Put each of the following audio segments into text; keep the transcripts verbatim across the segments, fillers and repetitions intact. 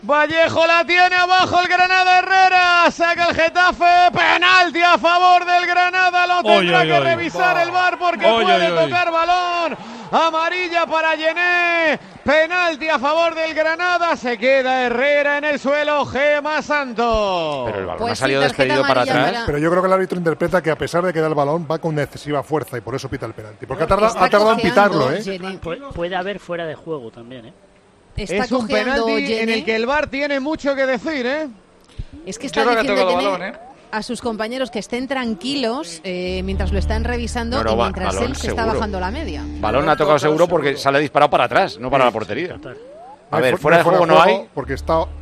Vallejo la tiene abajo el Granada. Herrera saca el Getafe, penalti a favor del Granada, lo tendrá oy, oy, que oy. revisar oy. el V A R porque oy, puede oy, tocar oy. balón. Amarilla para Yené, penalti a favor del Granada, se queda Herrera en el suelo. Gema Santos. Pero el balón pues ha salido sí, despedido para atrás. Para... Pero yo creo que el árbitro interpreta que a pesar de que da el balón va con una excesiva fuerza y por eso pita el penalti. Porque ha tardado, ha tardado en pitarlo, ¿eh? Pu- puede haber fuera de juego también, ¿eh? Está es un penalti Yené. En el que el V A R tiene mucho que decir, ¿eh? Es que está diciendo Yené balón, ¿eh? a sus compañeros que estén tranquilos eh, mientras lo están revisando no, no, y mientras él se seguro. está bajando la media. Balón ha tocado seguro porque sale disparado para atrás, no para sí. la portería. A ver, fuera de juego no hay. Porque está no,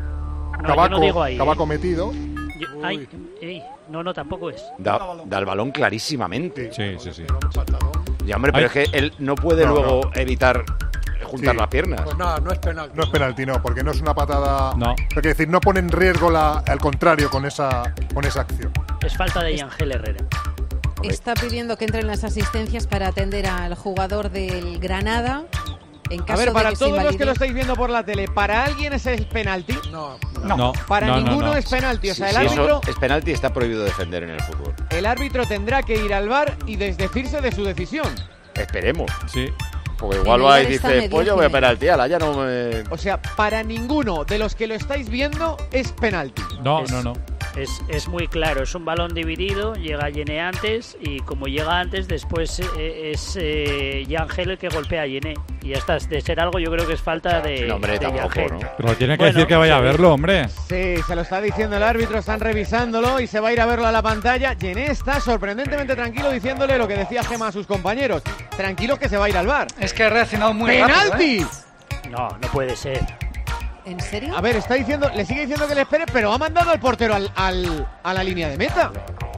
Cabaco, no ahí, Cabaco eh. metido. Yo, ay, ey, no, no, tampoco es. Da, da el balón clarísimamente. Sí, sí, sí. Y hombre, pero ay. es que él no puede no, luego no. evitar juntar sí. las piernas. Pues nada, no es penalti. No es penalti, no, porque no es una patada. No. Es decir, no pone en riesgo la, al contrario con esa, con esa acción. Es falta de Ángel Herrera. Está pidiendo que entren las asistencias para atender al jugador del Granada. En caso a ver, para de que todos los que lo estáis viendo por la tele, ¿para alguien ese es penalti? No, no. no para no, ninguno no, no. es penalti. O sea, sí, el sí, árbitro. Eso es penalti, está prohibido defender en el fútbol. El árbitro tendrá que ir al V A R y desdecirse de su decisión. Esperemos. Sí. Porque igual va y dice, pues yo voy a penaltiar, ya no me... O sea, para ninguno de los que lo estáis viendo es penalti. No, es, no, no. Es, es muy claro, es un balón dividido, llega Yené antes y como llega antes, después eh, es eh, Yangel el que golpea a Yené. Y ya está, de ser algo yo creo que es falta de, no, hombre, de tampoco, ¿no? Pero tiene que bueno, decir que vaya sí. a verlo, hombre. Sí, se lo está diciendo el árbitro, están revisándolo y se va a ir a verlo a la pantalla. Yené está sorprendentemente tranquilo diciéndole lo que decía Gema a sus compañeros. Tranquilos que se va a ir al V A R. Es que ha reaccionado muy ¡penalti! rápido, ¿eh? No, no puede ser. ¿En serio? A ver, está diciendo, le sigue diciendo que le espere, pero ha mandado al portero al, al, a la línea de meta.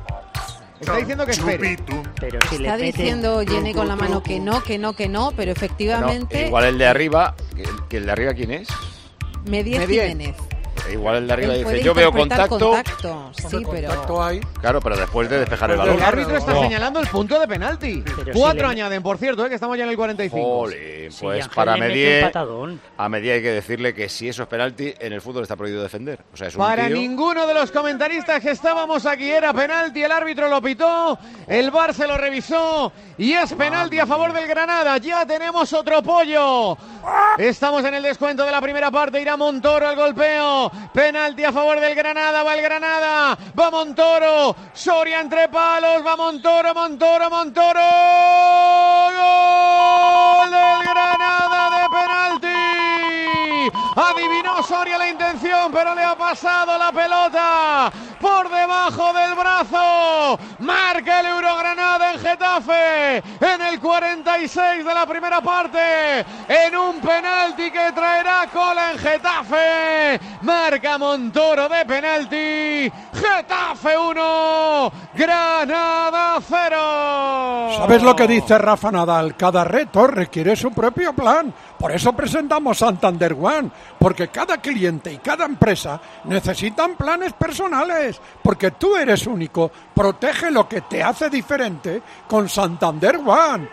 Está diciendo que espere. Pero si está le diciendo Yené con la mano que no, que no, que no, pero efectivamente... Bueno, igual el de arriba, ¿que el de arriba quién es? Medier Jiménez. Igual el de arriba Él dice, yo veo contacto. contacto. Sí, pero... contacto hay. Claro, pero después de despejar el balón. El árbitro está no. señalando el punto de penalti. Pero Cuatro si le... añaden, por cierto, ¿eh? que estamos ya en el cuarenta y cinco. Jolín, pues sí, para Medier, a Medier hay que decirle que si eso es penalti, en el fútbol está prohibido defender. O sea, es un para tío... ninguno de los comentaristas que estábamos aquí era penalti, el árbitro lo pitó, el V A R se lo revisó y es penalti a favor del Granada. Ya tenemos otro pollo. Estamos en el descuento de la primera parte, irá Montoro al golpeo, penalti a favor del Granada, va el Granada, va Montoro, Soria entre palos, va Montoro, Montoro, Montoro, gol del Granada de penalti. Adivinó Soria la intención, pero le ha pasado la pelota por debajo del brazo. Marca el Eurogranada en Getafe en el cuarenta y seis de la primera parte, en un penalti que traerá cola en Getafe. Marca Montoro de penalti. Getafe uno, Granada cero. ¿Sabes lo que dice Rafa Nadal? Cada reto requiere su propio plan. Por eso presentamos Santander One, porque cada cliente y cada empresa necesitan planes personales, porque tú eres único. Protege lo que te hace diferente con Santander One.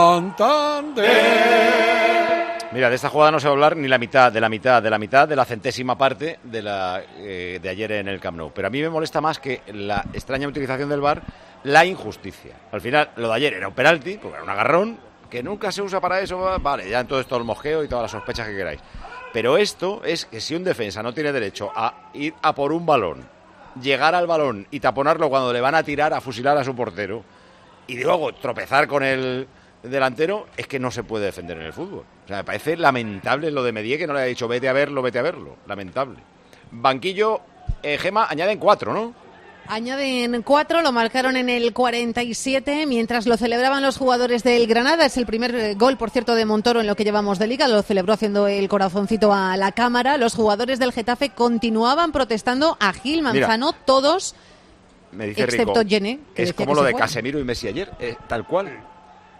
Santander. Mira, de esta jugada no se va a hablar ni la mitad, de la mitad, de la mitad, de la centésima parte de la eh, de ayer en el Camp Nou. Pero a mí me molesta más que la extraña utilización del V A R, la injusticia. Al final, lo de ayer era un penalti, porque era un agarrón, que nunca se usa para eso, vale, ya en todo esto el mosqueo y todas las sospechas que queráis. Pero esto es que si un defensa no tiene derecho a ir a por un balón, llegar al balón y taponarlo cuando le van a tirar, a fusilar a su portero, y luego tropezar con el delantero, es que no se puede defender en el fútbol. O sea, me parece lamentable lo de Medier, que no le ha dicho vete a verlo, vete a verlo. Lamentable. Banquillo, eh, Gema, añaden cuatro, ¿no? Añaden cuatro, lo marcaron en el cuarenta y siete, mientras lo celebraban los jugadores del Granada. Es el primer gol, por cierto, de Montoro en lo que llevamos de liga. Lo celebró haciendo el corazoncito a la cámara. Los jugadores del Getafe continuaban protestando a Gil Manzano, Mira, todos, me dice excepto Rico, Yené. Es como lo de Casemiro y Messi ayer, eh, tal cual.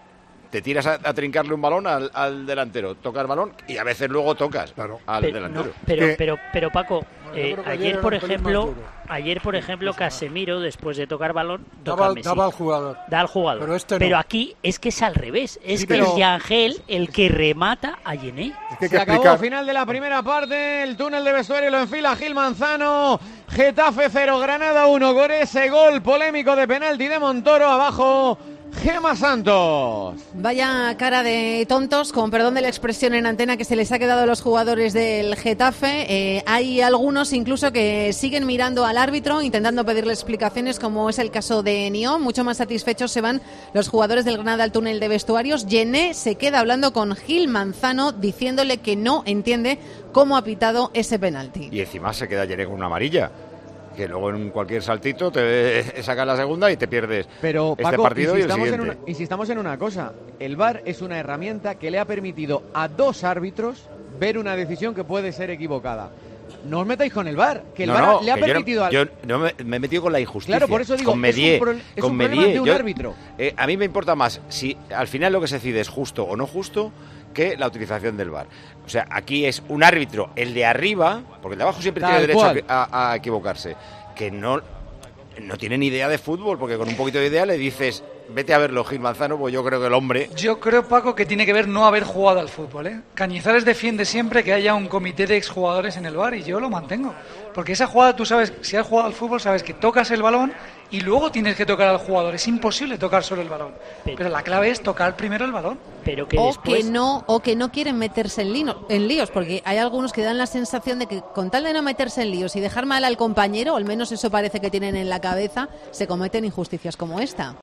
te tiras a, a trincarle un balón al, al delantero, tocas balón y a veces luego tocas claro. al pero, delantero. No, pero, ¿Qué? pero, pero Paco, eh, creo que ayer ayer por era un pelín ejemplo, más duro. ayer por ejemplo Casemiro después de tocar balón toca Daba, a al- Messi. daba al jugador. Da al jugador. Pero este no. aquí es que es al revés, es Sí, que pero- es Yangel el que remata a Yené. Es que hay Se que acabó, explicar. final de la primera parte, el túnel de vestuario lo enfila Gil Manzano, Getafe cero, Granada uno, con ese gol polémico de penalti de Montoro, abajo Gema Santos. Vaya cara de tontos, con perdón de la expresión en antena, que se les ha quedado a los jugadores del Getafe. Eh, hay algunos incluso que siguen mirando al árbitro, intentando pedirle explicaciones, como es el caso de Nión. Mucho más satisfechos se van los jugadores del Granada al túnel de vestuarios. Yené se queda hablando con Gil Manzano, diciéndole que no entiende cómo ha pitado ese penalti. Y encima se queda Yené con una amarilla, que luego en cualquier saltito te sacas la segunda y te pierdes Pero este Paco, partido y el insistamos, en siguiente. una, insistamos en una cosa, el V A R es una herramienta que le ha permitido a dos árbitros ver una decisión que puede ser equivocada. No os metáis con el V A R, que el No, V A R no, le ha que yo no- permitido al... Yo no, me, me he metido con la injusticia. Claro, por eso digo, con es un Medier, pro- es con un problema Medier. de un Yo- árbitro. eh, a mí me importa más si al final lo que se decide es justo o no justo que la utilización del V A R. O sea, aquí es un árbitro, el de arriba, porque el de abajo siempre Tal tiene derecho cual. a, a- a equivocarse, que no, no tiene ni idea de fútbol, porque con un poquito de idea le dices, vete a verlo, Gil Manzano, pues yo creo que el hombre... Yo creo, Paco, que tiene que ver no haber jugado al fútbol, ¿eh? Cañizares defiende siempre que haya un comité de exjugadores en el V A R y yo lo mantengo. Porque esa jugada, tú sabes, si has jugado al fútbol, sabes que tocas el balón y luego tienes que tocar al jugador. Es imposible tocar solo el balón. Pero- Pero la clave es tocar primero el balón. Pero que O después... que no, o que no quieren meterse en, lino- en líos, porque hay algunos que dan la sensación de que con tal de no meterse en líos y dejar mal al compañero, o al menos eso parece que tienen en la cabeza, se cometen injusticias como esta.